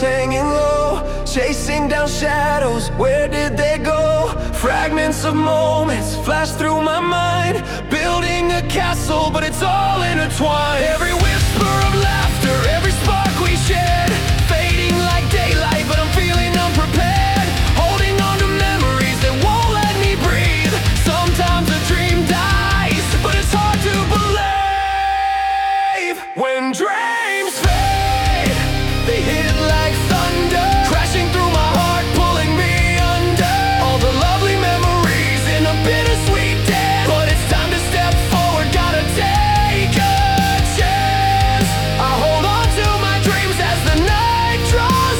hanging low, chasing down shadows, where did they go? Fragments of moments flash through my mind, building a castle, but it's all intertwined. Every whisper of laughter, every spark we shared, fading like daylight, but I'm feeling unprepared. Holding on to memories that won't let me breathe. Sometimes a dream dies, but it's hard to believe. When dreams fade, they hit like thunder, crashing through my heart, pulling me under. All the lovely memories in a bittersweet dance, but it's time to step forward, gotta take a chance. I hold on to my dreams as the night draws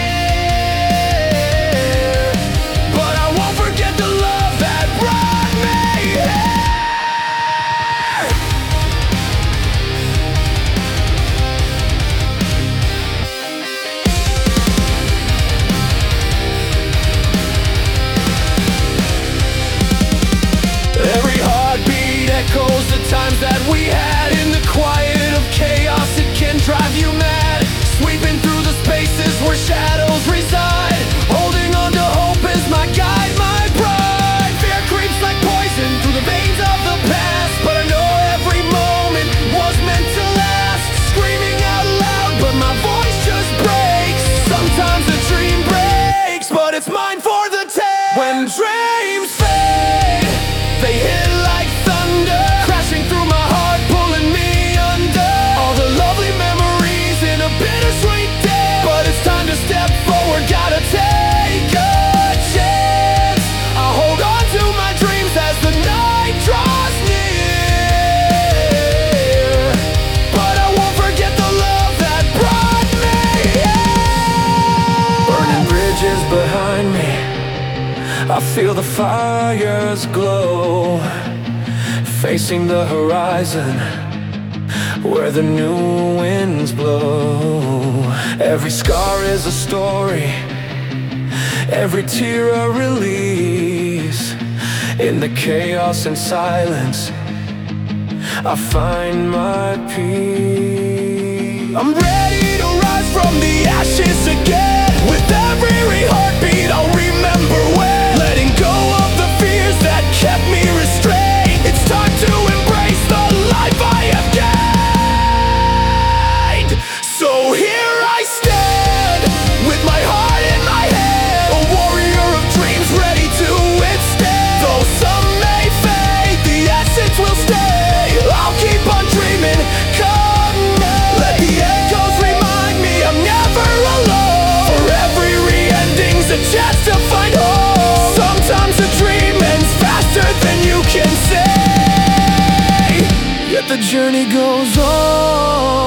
near, but I won't forget the love that brought me here. Every heartbeat echoes the times that we had. In the quiet of chaos, it can drive you mad. Sweeping through the spaces where shadows reside, holding on to hope as my guide, my pride. Fear creeps like poison through the veins of the past, but I know every moment was meant to last. Screaming out loud, but my voice just breaks. Sometimes a dream breaks, but it's mine for the take. When dreams fade, they hit like thunder, crashing through my heart, pulling me under. All the lovely memories in a bittersweet day, but it's time to step forward, gotta take a chance. I hold on to my dreams as the night draws near, but I won't forget the love that brought me here. Burning bridges behind me, I feel the fires glow, facing the horizon where the new winds blow. Every scar is a story, every tear a release. In the chaos and silence, I find my peace. I'm ready to rise from the ashes again. With every heartbeat I'll remember when, letting go of the fears that kept me restrained. It's time to embrace the life I have gained. So here I stand, with my heart in my hand, a warrior of dreams ready to withstand. Though some may fade, the essence will stay. I'll keep on dreaming, come May. Let the echoes remind me I'm never alone. For every re-ending's a chance to find home. Sometimes a dream ends faster than you can say, yet the journey goes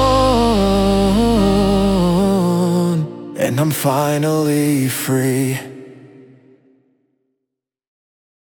on, and I'm finally free.